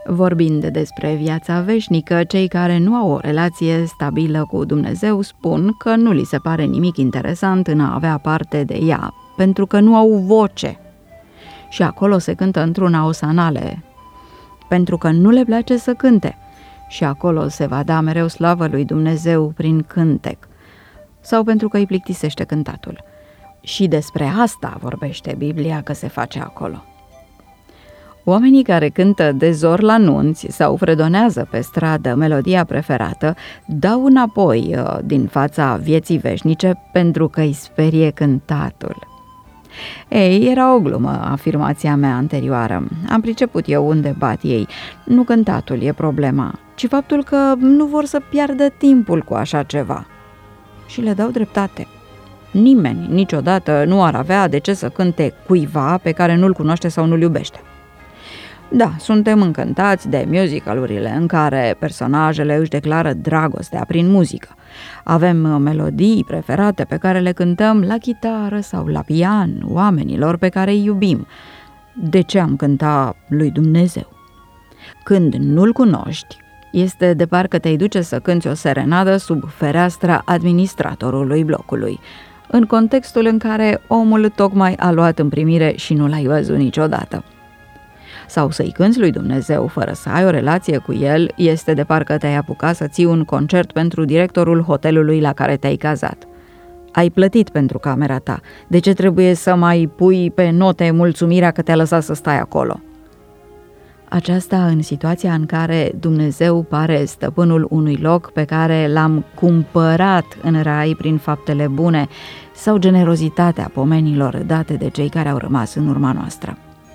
Vorbind despre viața veșnică, cei care nu au o relație stabilă cu Dumnezeu spun că nu li se pare nimic interesant în a avea parte de ea, pentru că nu au voce. Și acolo se cântă într-una osanale, pentru că nu le place să cânte. Și acolo se va da mereu slavă lui Dumnezeu prin cântec, sau pentru că îi plictisește cântatul. Și despre asta vorbește Biblia că se face acolo. Oamenii care cântă de zor la nunți sau fredonează pe stradă melodia preferată dau înapoi din fața vieții veșnice pentru că îi sperie cântatul. Ei, era o glumă, afirmația mea anterioară. Am priceput eu unde bat ei. Nu cântatul e problema, ci faptul că nu vor să piardă timpul cu așa ceva. Și le dau dreptate. Nimeni niciodată nu ar avea de ce să cânte cuiva pe care nu-l cunoaște sau nu-l iubește. Da, suntem încântați de musicalurile în care personajele își declară dragostea prin muzică. Avem melodii preferate pe care le cântăm la chitară sau la pian oamenilor pe care îi iubim. De ce am cânta lui Dumnezeu? Când nu-l cunoști, este de parcă te-ai duce să cânti o serenadă sub fereastra administratorului blocului, în contextul în care omul tocmai a luat în primire și nu l-ai văzut niciodată. Sau să-i cânți lui Dumnezeu fără să ai o relație cu el, este de parcă te-ai apucat să ții un concert pentru directorul hotelului la care te-ai cazat. Ai plătit pentru camera ta, de ce trebuie să mai pui pe note mulțumirea că te-a lăsat să stai acolo? Aceasta în situația în care Dumnezeu pare stăpânul unui loc pe care l-am cumpărat în rai prin faptele bune sau generozitatea pomenilor date de cei care au rămas în urma noastră.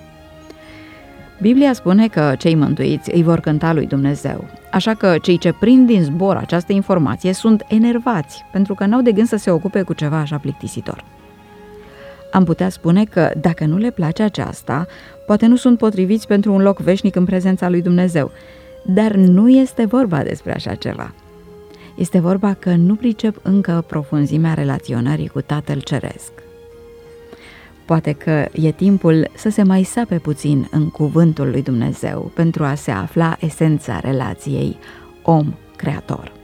Biblia spune că cei mântuiți îi vor cânta lui Dumnezeu, așa că cei ce prind din zbor această informație sunt enervați, pentru că n-au de gând să se ocupe cu ceva așa plictisitor. Am putea spune că, dacă nu le place aceasta, poate nu sunt potriviți pentru un loc veșnic în prezența lui Dumnezeu, dar nu este vorba despre așa ceva. Este vorba că nu pricep încă profunzimea relaționării cu Tatăl Ceresc. Poate că e timpul să se mai sape puțin în cuvântul lui Dumnezeu pentru a se afla esența relației om-creator.